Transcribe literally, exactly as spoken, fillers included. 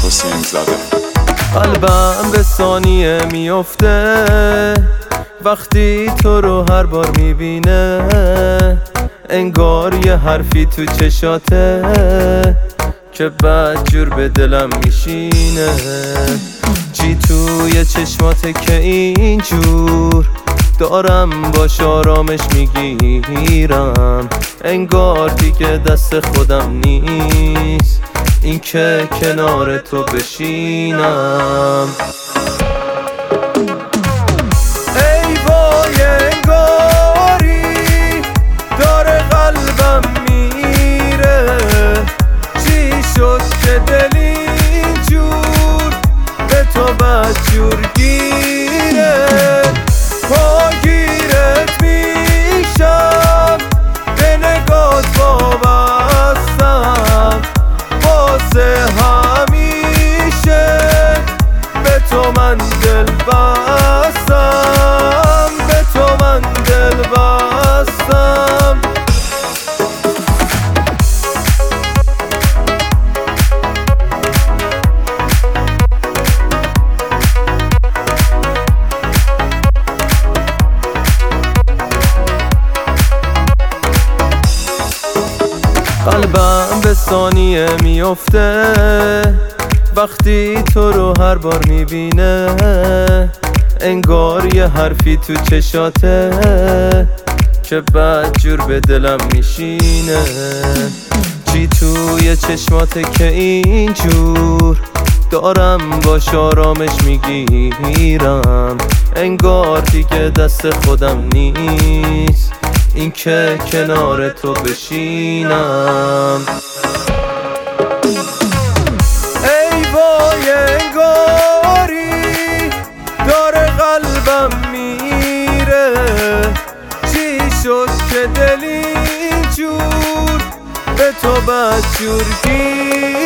حسین زاده. قلبم به ثانیه میفته وقتی تو رو هر بار میبینه، انگار یه حرفی تو چشاته که بعد جور به دلم میشینه. چی توی چشماته که اینجور دارم باش آرامش میگیرم، انگار دیگه دست خودم نیست این که کنار تو بشینم. ای وای انگاری داره قلبم میره، چی شد که دل اینجور به تو بدجور گیره. پاگیرت میشم به نگات وابستم، واسه همیشه به تو من دل بستم، به تو من دل بستم. قلبم به ثانیه میفته وقتی تو رو هر بار میبینه، انگار یه حرفی تو چشاته که بعد جور به دلم میشینه. چی توی چشماته که اینجور دارم باش آرامش میگیرم، انگار دیگه دست خودم نیست این که کنار تو بشینم. ای وای انگاری داره قلبم میره، چی شد که دل اینجور به تو بدجور گیره.